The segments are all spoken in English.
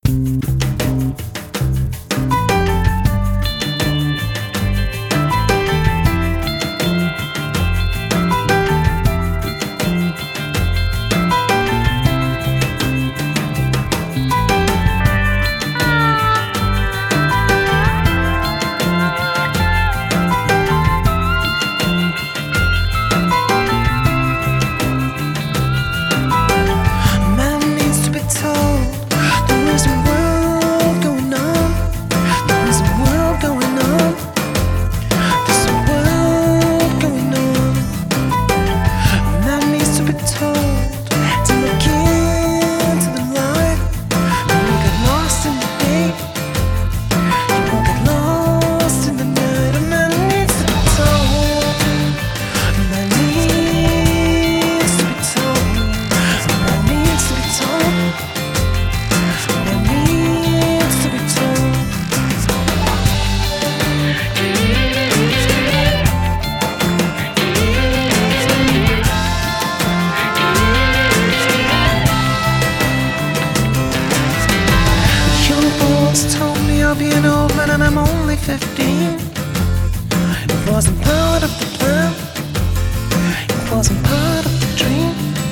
Told me I'll be an old man and I'm only 15. It wasn't part of the plan, it wasn't part of the dream.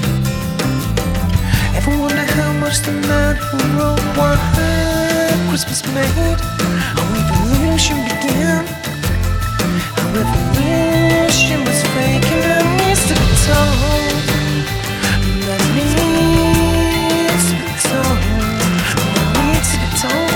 Ever wonder how much the man who wrote White Christmas made? How evolution began, how revolution was fake, and that needs to be told. That needs to be told. That needs to be told.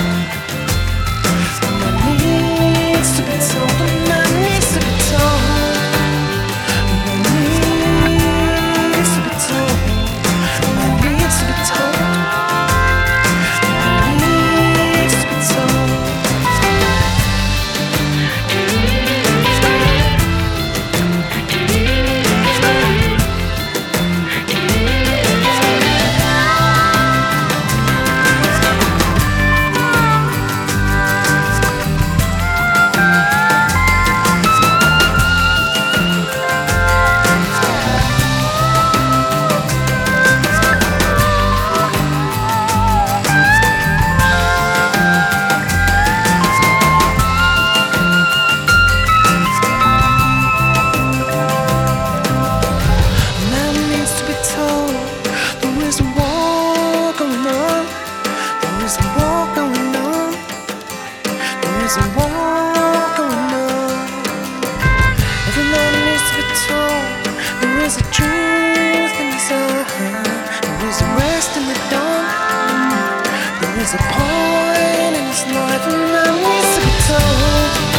There's a war going on. Every man needs to be told. There is a truth in his eye. There is a rest in the dawn. There is a point in his life, and that needs to be told.